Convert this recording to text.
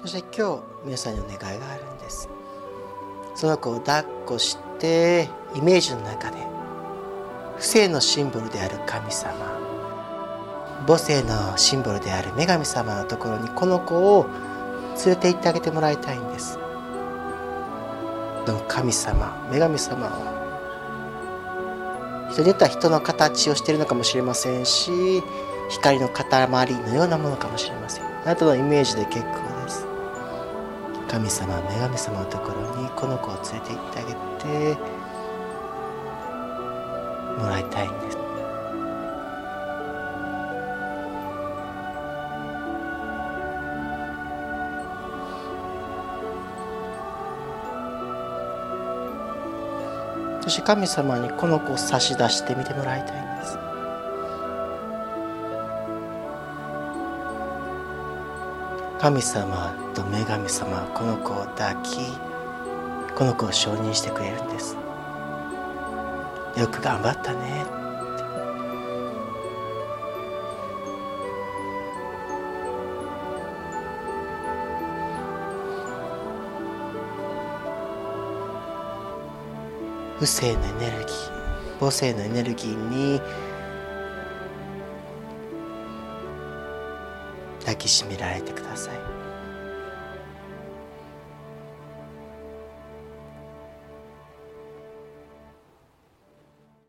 そして今日皆さんにお願いがあるんです。その子を抱っこしてイメージの中で父性のシンボルである神様、母性のシンボルである女神様のところにこの子を連れて行ってあげてもらいたいんです。でも神様、女神様は人によっては人の形をしているのかもしれませんし、光の塊のようなものかもしれません。あなたのイメージで結構です。神様、女神様のところにこの子を連れて行ってあげてもらいたいんです。そして神様にこの子を差し出してみてもらいたいんです。神様と女神様はこの子を抱き、この子を承認してくれるんです。よく頑張ったね。父性のエネルギー、母性のエネルギーに抱きしめられてください。